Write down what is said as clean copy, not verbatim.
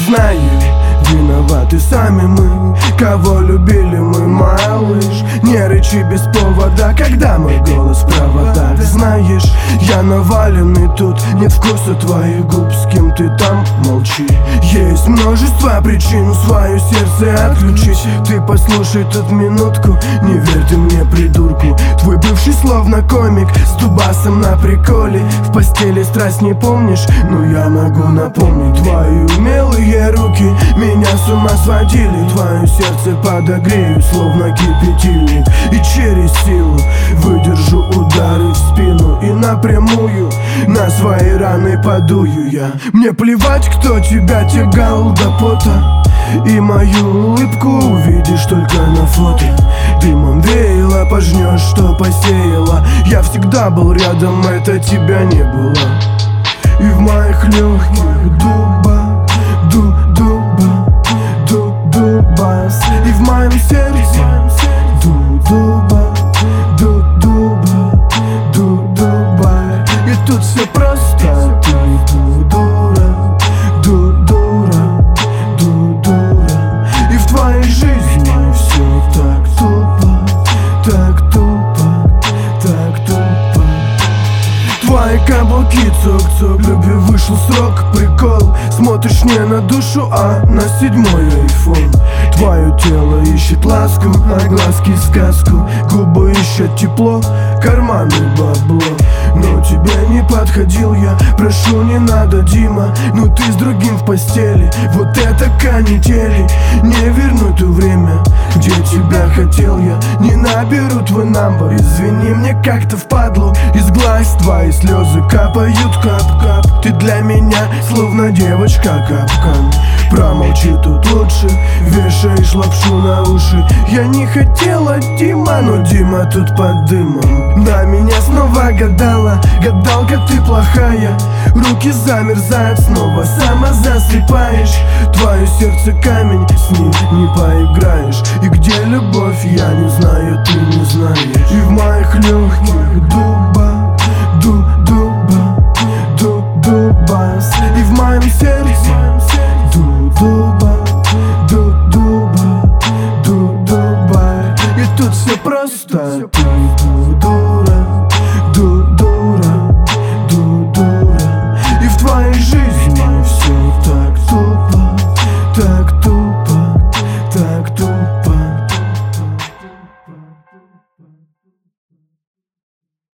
знаешь, виноваты сами мы, кого любили мы, малыш. Не рычи без повода, когда мой голос в проводах. Знаешь, я наваленный тут, нет вкуса твоих губ, с кем ты там, молчи. Есть множество причин свое сердце отключить. Ты послушай тут минутку, не верь ты мне, придурку. Твой бывший словно комик, с дубасом на приколе. В постели страсть не помнишь, но я могу напомнить. Твои умелые руки меня с ума сводили. Твое сердце подогрею, словно кипятильник. И через силу выдержу удары в спину. И напрямую на свои раны подую я. Мне плевать, кто тебя тягал до пота. И мою улыбку увидишь только на фото. Дымом веяло, пожнешь, что посеяла. Я всегда был рядом, это тебя не было. И в моих легких дуба, дубас. И в моем сердце дуба. И тут все просто, ты дура. И в твоей жизни все так тупо. Твои каблуки цок-цок, любви вышел срок, прикол. Смотришь не на душу, а на 7-й айфон. Твое тело ищет ласку, а глазки сказку. Губы ищут тепло, карманы бабло. Но тебе не подходил я, прошу, не надо, Дима. Ну ты с другим в постели, вот это канители. Не верну то время, где тебя хотел я. Не наберу твой номер, извини, мне как-то впадло. Из глаз твои слезы капают кап-кап. Ты для меня словно девочка капкан. Промолчи тут лучше, вешаешь лапшу на уши. Я не хотела, Дима, но Дима тут под дымом. На меня снова гадала, гадалка ты плохая. Руки замерзают снова, сама засыпаешь. Твое сердце камень, с ним не поиграешь. И где любовь, я не знаю, ты не знаешь. И в моих легких дубас. И в моем сердце